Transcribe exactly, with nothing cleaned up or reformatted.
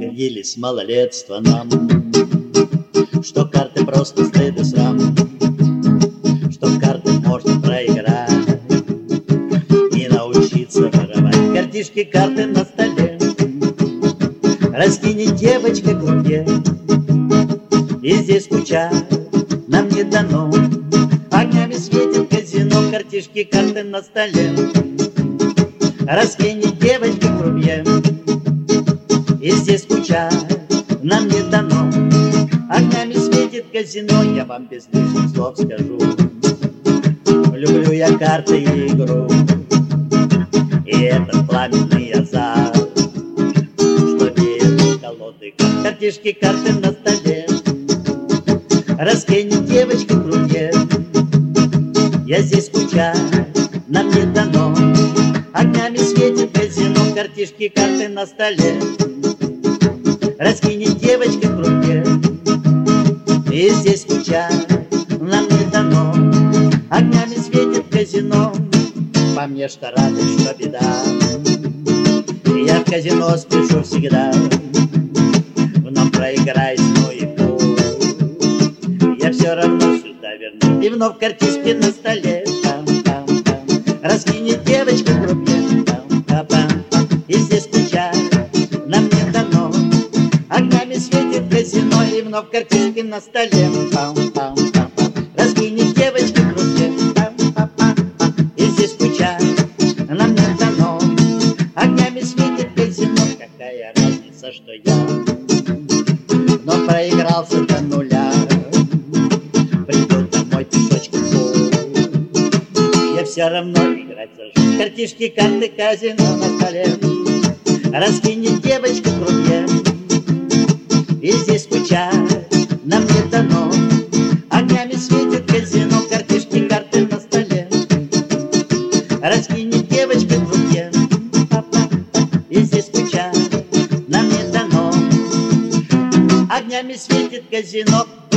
говорили с малолетства нам, что карты просто стыд и срам, что в карты можно проиграть и научиться воровать. Картишки, карты на столе, раскинет девочка к руке, и здесь скучать нам не дано. Огнями светит казино, картишки, карты на столе, раскинет девочка к руке, и здесь скучать нам не дано. Огнями светит казино, я вам без лишних слов скажу, люблю я карты и игру, и этот пламенный азарт, что веет колоды карт. Картишки, карты на столе, раскинет девочка к руке, я здесь скучать нам не дано. Огнями светит казино, картишки, карты на столе, раскинет девочка к руке, и здесь скучать нам не дано. Огнями светит казино, по мне что радость, что беда, я в казино спешу всегда, в нам проиграюсь, ну и пусть, я все равно сюда вернусь. И вновь картишки на столе, там-там-там, раскинет девочка к руке, там-там-там, и здесь скучать нам не дано. Огнями светит казино, и вновь картишки на столе, пам-пам-пам, раскинет девочка к руке, пам-пам-пам, и здесь скучать нам не дано. Огнями светит казино, какая разница, что я вновь проигрался до нуля. Приду домой пешочком пол, я все равно играть зажу. Картишки, карты, казино на столе, раскинет девочка к руке, и здесь скучать нам не дано. Огнями светит казино, картишки, карты на столе, раскинет девочка к руке, и здесь скучать нам не дано. Огнями светит казино.